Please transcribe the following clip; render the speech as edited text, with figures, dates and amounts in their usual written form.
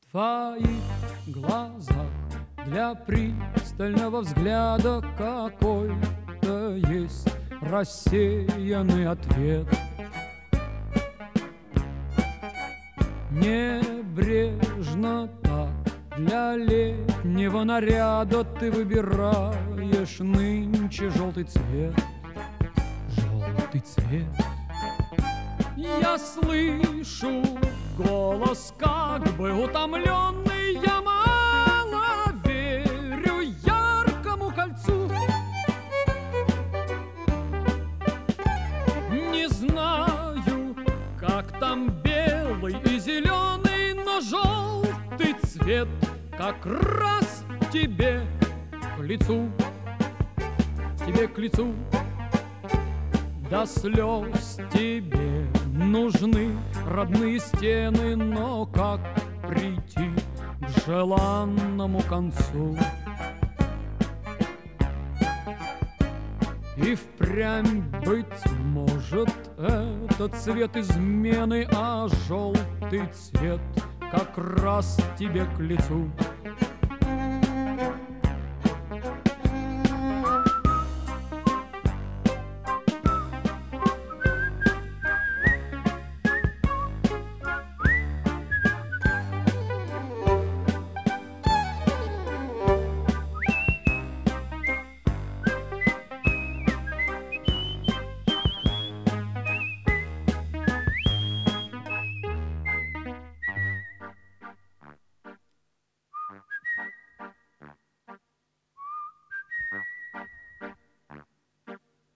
В твоих глазах для пристального взгляда какой-то есть рассеянный ответ. Небрежно так для летнего наряда ты выбираешь нынче желтый цвет. Желтый цвет. Я слышу голос как бы утомленный, я мало верю яркому кольцу. Не знаю, как там белый и зеленый, но желтый цвет как раз тебе к лицу, тебе к лицу. До слез тебе нужны родные стены, но как прийти к желанному концу? И впрямь, быть может, это цвет измены, а желтый цвет как раз тебе к лицу.